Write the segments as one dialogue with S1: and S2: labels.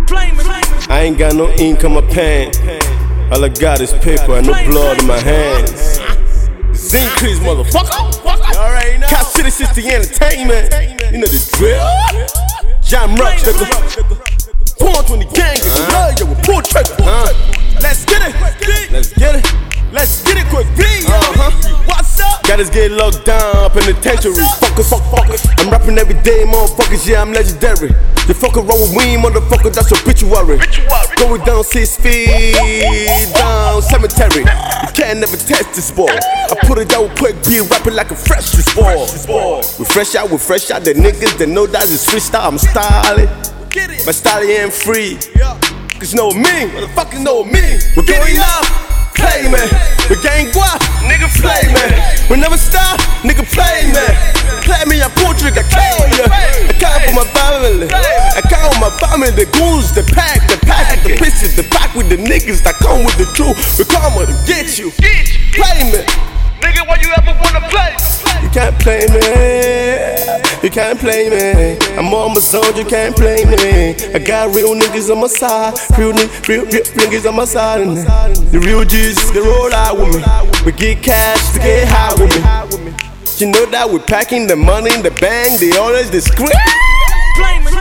S1: I ain't got no ink on my pen. All I got is paper and no blood in my hands. Zinc Crease, motherfucker. Cat City 60 Entertainment. You know the drill. Jam Rocks, nigga. Point when the gang is love, yo, we pull trigger. Let's get it. Let's get it. Let's get it quick, please. What's up? Got us get locked down, penitentiary. Fuckers. I'm rapping every day, motherfuckers. Yeah, I'm legendary. You fuck around with me, motherfucker. That's obituary. Going down 6 feet, down cemetery. You can't never test this ball. I put it down quick, be rapping like a fresh ball. We fresh out. The niggas that know that is freestyle. I'm styling. My style ain't free. Cause know me, motherfuckers know me. We're going up. Play man, we gang guap, nigga play man. We never stop, nigga play man. Play me, I pull trigger, kill ya. I count for my family, I count on my family. The goons, the pack, the pieces, the pack with the niggas that come with the truth. We come to get you, play me.
S2: Nigga, why you ever wanna play?
S1: You can't play me, you can't play me. I'm on my zone, you can't play me. I got real niggas on my side, real niggas on my side. And the real G's, they roll out with me. We get cash to get high with me. You know that we're packing the money in the bank, they always discreet.
S2: Play me.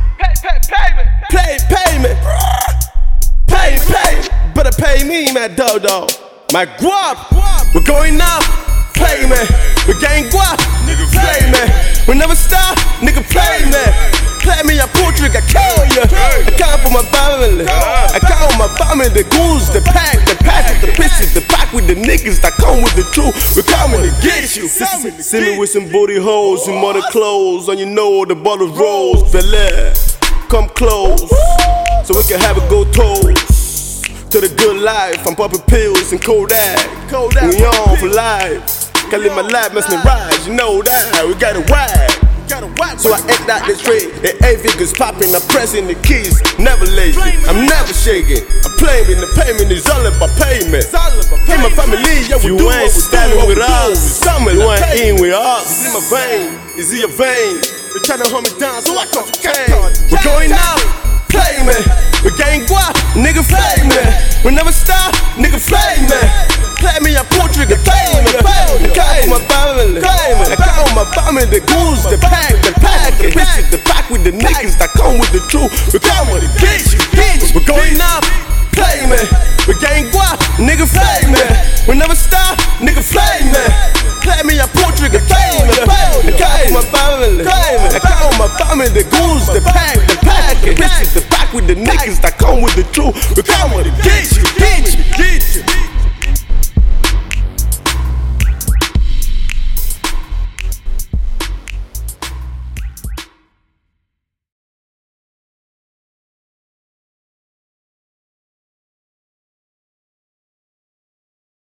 S1: Pay. Better pay me, my dog. My guap, we're going up. Play man, we gang guap, nigga play man. We never stop, nigga play man. Play me, I pull trigger, kill ya. I count for my family, I count on my family. The goons, the pack with the pieces, the pack with the niggas that come with the truth. We coming to get you. See me with some booty holes and mother clothes, and you know the bottle rolls. Bel-Air, come close, so we can have a good toast to the good life. I'm popping pills and Kodak. We on for life. Can't live my life, mesmerize, you know that. We got it wide. So I act out this trade. The A-figures popping, I'm pressing the keys. Never lazy, I'm never shaking. I'm playing in the payment, it's all about payment. Pay my family, yeah, we do what we do. With us, you ain't in with us. It's in my vein, it's in your vein. They're trying to hold me down, so I can't cane. We're going out, play man. We gang guap, nigga play man. We never stop, nigga play man. Play me, I pull trigger, play me. I count on my family, I count on my family. The goons, the pack, the pieces, the pack with the niggas that come with the truth. We come with the get you. We're going up, play man. We gang guap, nigga play man. We never stop, nigga play man. Play me, I pull trigger, play me. I count on my family, I count on my family. The goons, the pack, the pieces, the pack with the niggas that come with the truth. We come with the